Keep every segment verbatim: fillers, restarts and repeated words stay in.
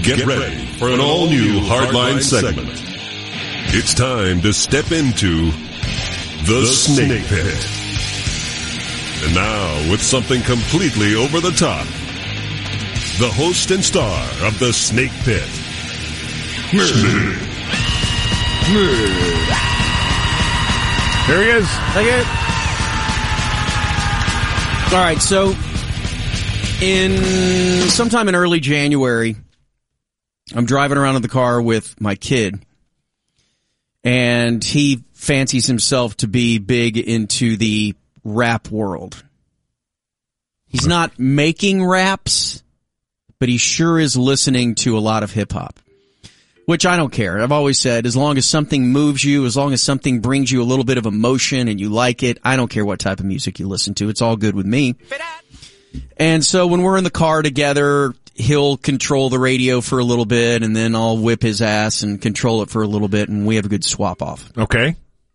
Get ready for an all-new Hardline segment. It's time to step into the Snake Pit. And now, with something completely over the top, the host and star of the Snake Pit, Snake. There he is. Okay. All right, so in sometime in early January, I'm driving around in the car with my kid, and he fancies himself to be big into the rap world. He's not making raps, but he sure is listening to a lot of hip-hop, which I don't care. I've always said, as long as something moves you, as long as something brings you a little bit of emotion and you like it, I don't care what type of music you listen to. It's all good with me. And so when we're in the car together, he'll control the radio for a little bit, and then I'll whip his ass and control it for a little bit, and we have a good swap off. Okay.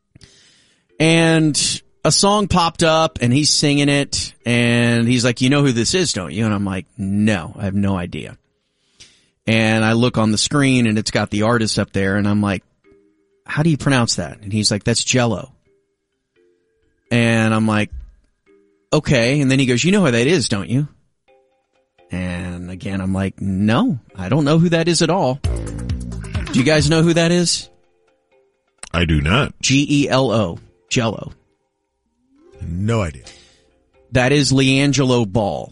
And a song popped up, and he's singing it, and he's like, you know who this is, don't you? And I'm like, no, I have no idea. And I look on the screen, and it's got the artist up there, and I'm like, how do you pronounce that? And he's like, that's Jello. And I'm like, okay. And then he goes, you know who that is, don't you? And again, I'm like, no, I don't know who that is at all. Do you guys know who that is? I do not. G E L O. Jello. No idea. That is LiAngelo Ball.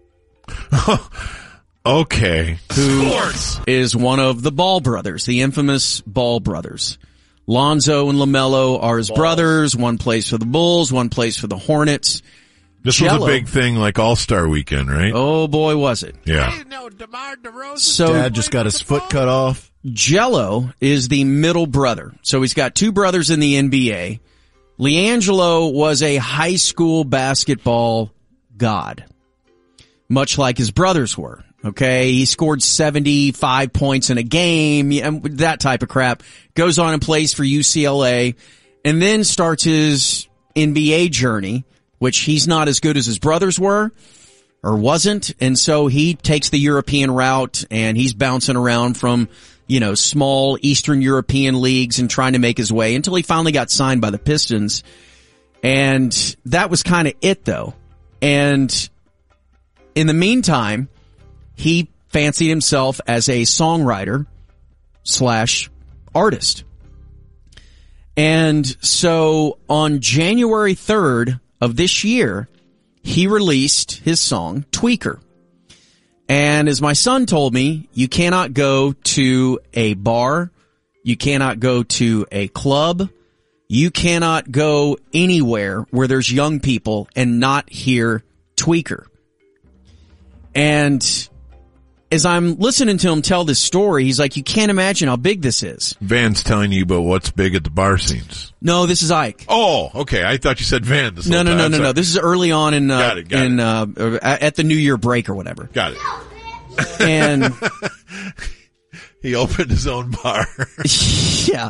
Okay. Who Sports. Is one of the Ball brothers, the infamous Ball brothers. Lonzo and LaMelo are his Balls. brothers. One plays for the Bulls, one plays for the Hornets. This Jello. was a big thing like All-Star Weekend, right? Oh boy, was it. Yeah. So Dad just got his foot cut off. Jello is the middle brother. So he's got two brothers in the N B A. LiAngelo was a high school basketball god, much like his brothers were. Okay, he scored seventy-five points in a game, that type of crap. Goes on and plays for U C L A, and then starts his N B A journey, which he's not as good as his brothers were, or wasn't, and so he takes the European route, and he's bouncing around from, you know, small Eastern European leagues and trying to make his way until he finally got signed by the Pistons. And that was kind of it, though. And in the meantime, he fancied himself as a songwriter slash artist. And so on January third of this year, he released his song Tweaker. And as my son told me, you cannot go to a bar, you cannot go to a club, you cannot go anywhere where there's young people and not hear Tweaker. And as I'm listening to him tell this story, he's like, you can't imagine how big this is. Van's telling you about what's big at the bar scenes. No, this is Ike. Oh, okay. I thought you said Van. This no, no, time. no, no, no. This is early on in, uh, got it, got in, it. uh, at the New Year break or whatever. Got it. And he opened his own bar. Yeah.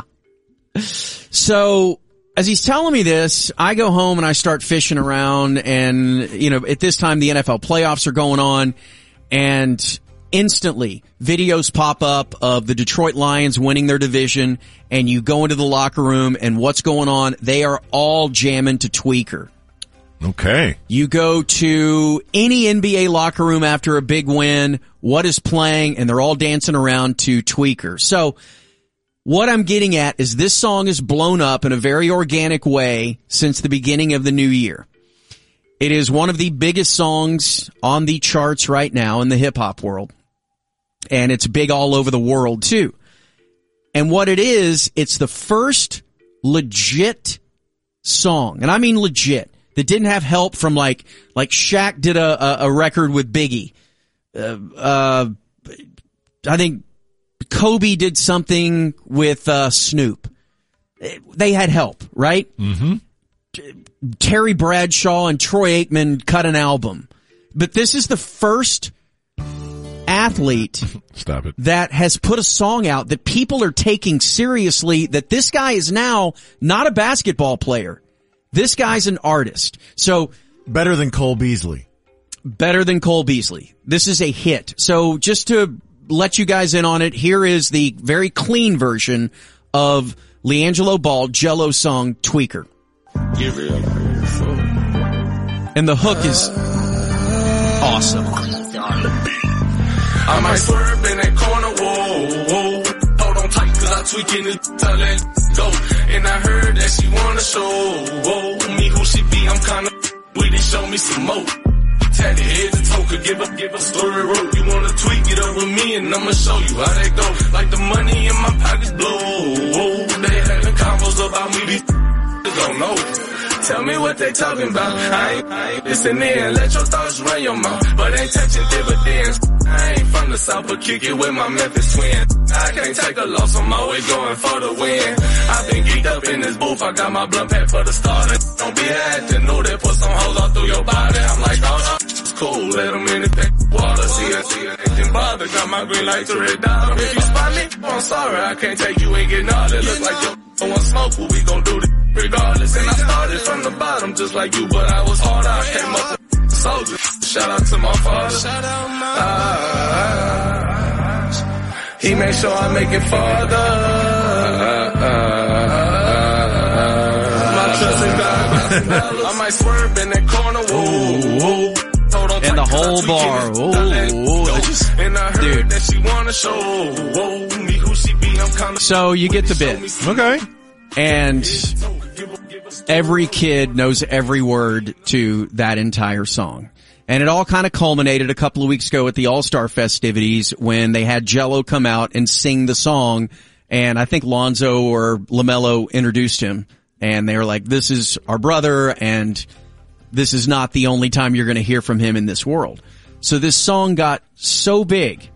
So as he's telling me this, I go home and I start fishing around, and, you know, at this time the N F L playoffs are going on, and instantly videos pop up of the Detroit Lions winning their division, and you go into the locker room and what's going on? They are all jamming to Tweaker. Okay. You go to any N B A locker room after a big win, what is playing? And they're all dancing around to Tweaker. So what I'm getting at is this song is blown up in a very organic way since the beginning of the new year. It is one of the biggest songs on the charts right now in the hip-hop world. And it's big all over the world, too. And what it is, it's the first legit song, and I mean legit, that didn't have help from like, like Shaq did a, a, a record with Biggie. Uh, uh, I think Kobe did something with, uh, Snoop. They had help, right? Mm-hmm. Terry Bradshaw and Troy Aikman cut an album. But this is the first athlete Stop it. that has put a song out that people are taking seriously, that this guy is now not a basketball player. This guy's an artist. So better than Cole Beasley. Better than Cole Beasley. This is a hit. So just to let you guys in on it. Here is the very clean version of LiAngelo Ball, Jello song, Tweaker. And the hook is awesome. I might swerve in that corner, whoa, whoa. Hold on tight, cause I tweaking it, tell that go. And I heard that she wanna show, whoa, me who she be, I'm kinda with it, show me some more. Tatted head to toe, could give up, give a story rope. You wanna tweak it up with me and I'ma show you how that go. Like the money in my pockets blow, whoa. They having combos about me, these don't know. Tell me what they talking about. I ain't, I ain't listening in. Let your thoughts run your mouth, but ain't touching dividends. I ain't from the south, but kick it with my Memphis twin. I can't take a loss, I'm always going for the win. I've been geeked up in this booth, I got my blunt pack for the starter. Don't be acting new, they put some hoes all through your body. I'm like, oh no, it's cool, let them in the thick water. See it, see it, ain't bother. Got my green light to red dot. If you spot me, I'm sorry, I can't take you, ain't getting all that. Look like you don't want smoke, what we gon' do this regardless. And I started from the bottom just like you, but I was harder. I came up with soldier. Shout out to my father. Shout out my uh, he made sure I make it farther. Uh, uh, my trust in God. I might swerve in that corner. Whoa, whoa. And the whole bar. Whoa, whoa. Just, and I heard dude. that she wanna show. Whoa, me who she be. I'm kinda so you get the bit. Okay. And every kid knows every word to that entire song. And it all kind of culminated a couple of weeks ago at the All-Star festivities when they had Jello come out and sing the song. And I think Lonzo or LaMelo introduced him. And they were like, this is our brother, and this is not the only time you're going to hear from him in this world. So this song got so big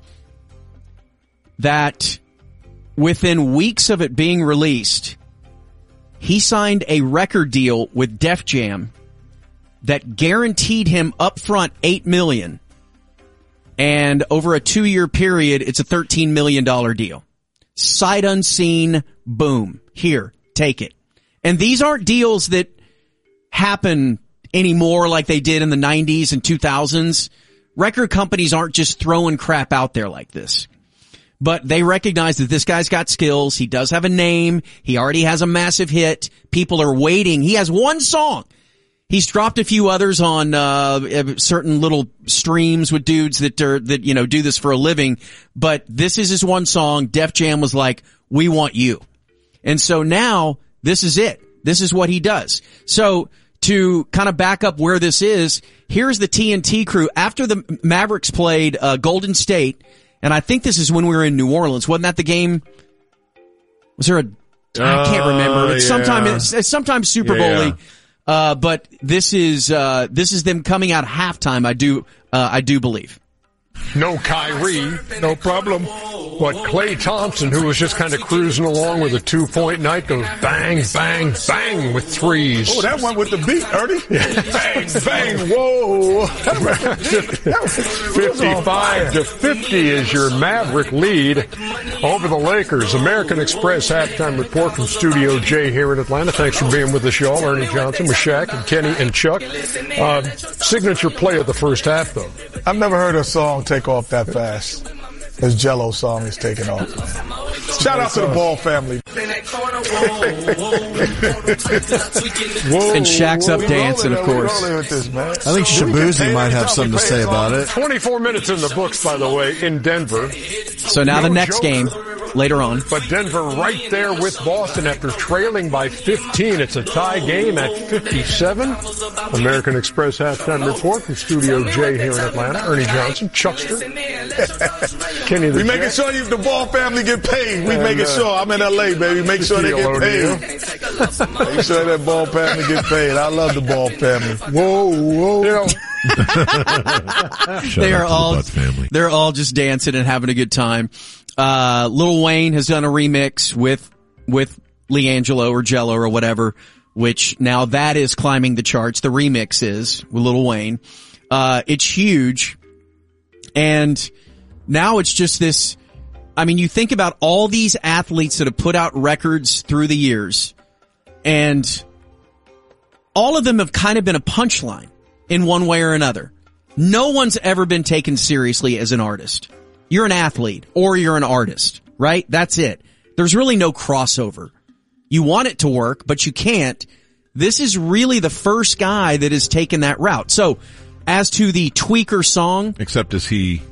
that within weeks of it being released, he signed a record deal with Def Jam that guaranteed him upfront eight million dollars. And over a two-year period, it's a thirteen million dollars deal. Sight unseen, boom. Here, take it. And these aren't deals that happen anymore like they did in the nineties and two thousands. Record companies aren't just throwing crap out there like this. But they recognize that this guy's got skills. He does have a name. He already has a massive hit. People are waiting. He has one song. He's dropped a few others on uh certain little streams with dudes that are that you know do this for a living. But this is his one song. Def Jam was like, "We want you," and so now this is it. This is what he does. So to kind of back up where this is, here's the T N T crew after the Mavericks played uh, Golden State. And I think this is when we were in New Orleans. Wasn't that the game? Was there a, I can't remember. It's yeah. sometime, it's, it's sometime Super Yeah. Bowl-y. Uh, but this is, uh, this is them coming out halftime, I do, uh, I do believe. No Kyrie, no problem. But Klay Thompson, who was just kind of cruising along with a two-point night, goes bang, bang, bang with threes. Oh, that one with the beat, Ernie. Bang, bang, whoa. fifty-five to fifty is your Maverick lead over the Lakers. American Express halftime report from Studio J here in Atlanta. Thanks for being with us, y'all. Ernie Johnson with Shaq and Kenny and Chuck. Uh, signature play of the first half, though. I've never heard a song take off that fast. This Jello song is taking off. Shout out to the Ball family. And Shaq's up dancing, of course. I think Shabuzi might have something to say about it. twenty-four minutes in the books, by the way, in Denver. So now No the next joke. game, later on. But Denver right there with Boston after trailing by fifteen. It's a tie game at fifty-seven. American Express halftime report from Studio J here in Atlanta. Ernie Johnson, Chuckster, Kenny the We making Jet. sure you, the Ball family get paid. We And, making uh, sure. I'm in L A, baby. Make sure they Deal, get paid. Make sure that Ball family get paid. I love the Ball family. Whoa, whoa. You know, Shout They out are to the all, Butts family. they're all just dancing and having a good time. Uh, Lil Wayne has done a remix with, with LiAngelo or Jello or whatever, which now that is climbing the charts. The remix is with Lil Wayne. Uh, it's huge. And now it's just this, I mean, you think about all these athletes that have put out records through the years, and all of them have kind of been a punchline in one way or another. No one's ever been taken seriously as an artist. you're an athlete or you're an artist, right? That's it. There's really no crossover. You want it to work, but you can't. This is really the first guy that has taken that route. So, as to the Tweaker song, Except is he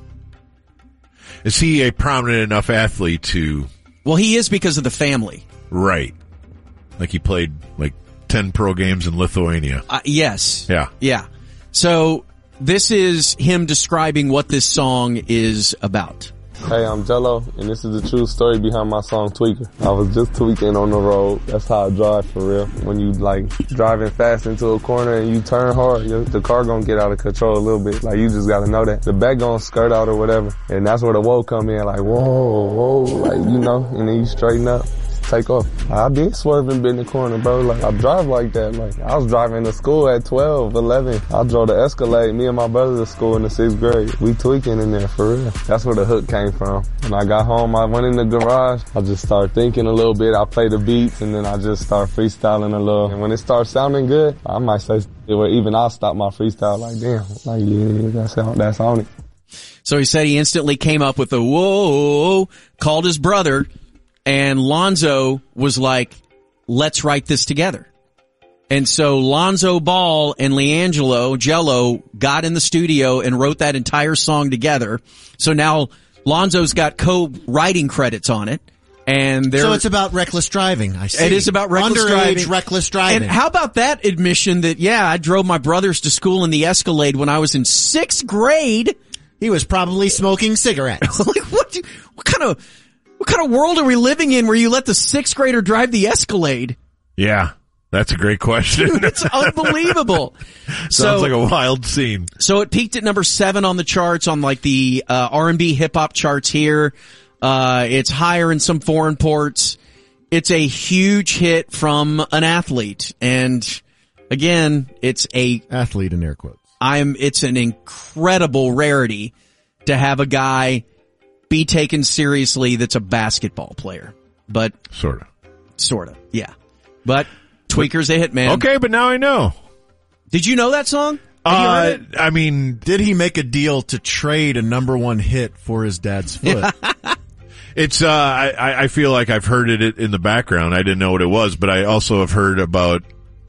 is he a prominent enough athlete to well, he is because of the family. right? Like he played like ten pro games in Lithuania. Uh, yes. Yeah. Yeah. So, this is him describing what this song is about. Hey, I'm Jello, and this is the true story behind my song Tweaker. I was just tweaking on the road. That's how I drive for real. When you like driving fast into a corner and you turn hard, you, the car gonna get out of control a little bit. Like you just gotta know that. The back gonna skirt out or whatever. And that's where the whoa come in, like whoa, whoa, like you know, and then you straighten up. Take off. I did swerve and bend the corner, bro. Like, I drive like that. Like, I was driving to school at twelve, eleven. I drove the Escalade, me and my brother to school in the sixth grade. We tweaking in there, for real. That's where the hook came from. When I got home, I went in the garage. I just started thinking a little bit. I played the beats, and then I just started freestyling a little. And when it starts sounding good, I might say where even I'll stop my freestyle. Like, damn, like, yeah, that's, that's on it. So he said he instantly came up with a whoa, called his brother, and Lonzo was like, let's write this together. And so Lonzo Ball and LiAngelo, Jello, got in the studio and wrote that entire song together. So now Lonzo's got co-writing credits on it. And so it's about reckless driving, I see. It is about reckless Underage driving. reckless driving. And how about that admission that, yeah, I drove my brothers to school in the Escalade when I was in sixth grade. He was probably smoking cigarettes. Like, what, do, what kind of... What kind of world are we living in where you let the sixth grader drive the Escalade? Yeah, that's a great question. Dude, it's unbelievable. Sounds so, like a wild scene. So it peaked at number seven on the charts, on like the uh, R and B hip hop charts here. Uh, it's higher in some foreign ports. It's a huge hit from an athlete. And again, it's a athlete in air quotes. I'm, it's an incredible rarity to have a guy be taken seriously that's a basketball player. But sort of. Sort of, yeah. But Tweaker's a hit, man. Okay, but now I know. Did you know that song? Have Uh, you heard it? I mean, Did he make a deal to trade a number one hit for his dad's foot? it's, uh, I, I feel like I've heard it in the background. I didn't know what it was, but I also have heard about,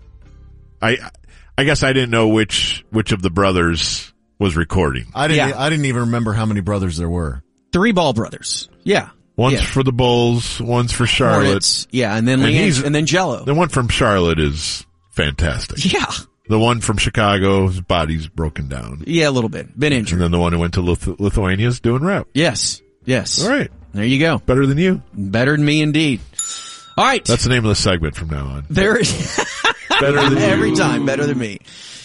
I, I guess I didn't know which, which of the brothers was recording. I didn't. Yeah. I didn't even remember how many brothers there were. Three Ball brothers. Yeah. One's yeah. for the Bulls, one's for Charlotte. Hornets. Yeah, and then And Leanne, he's- and then Jello. The one from Charlotte is fantastic. Yeah. The one from Chicago, his body's broken down. Yeah, a little bit. Been injured. And then the one who went to Lith- Lithuania is doing rap. Yes. Yes. All right. There you go. Better than you. Better than me indeed. All right. That's the name of the segment from now on. There Better than you. every time better than me.